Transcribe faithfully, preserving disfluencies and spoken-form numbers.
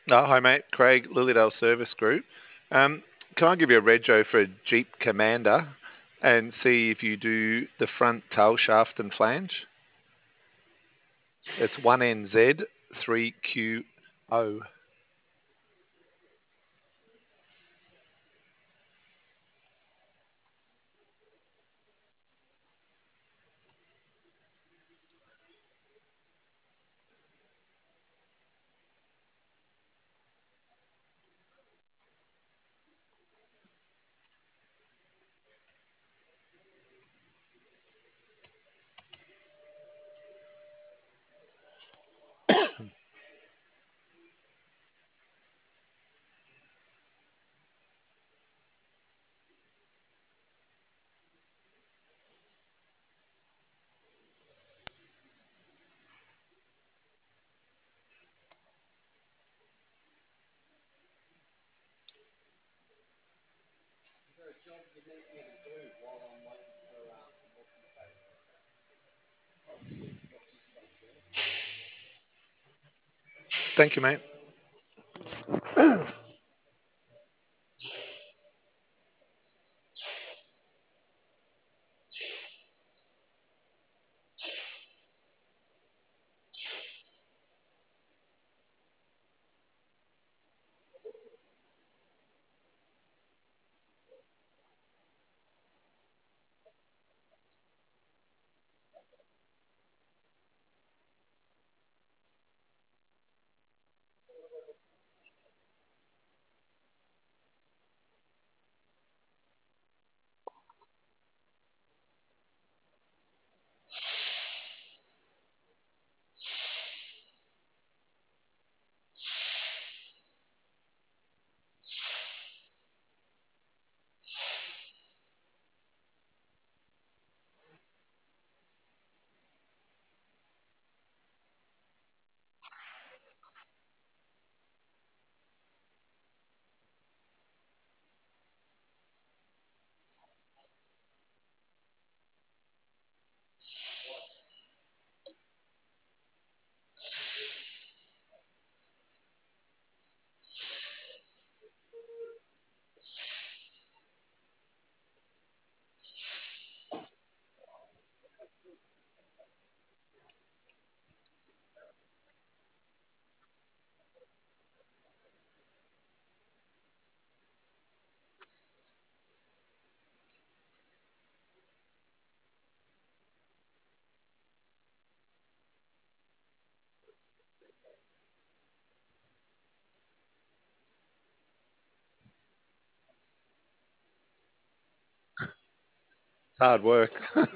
Oh, hi, mate. Craig, Lilydale Service Group. Um, can I give you a rego for a Jeep Commander and see if you do the front tail shaft and flange? It's one N Z three Q O. Thank you, mate. It's hard work.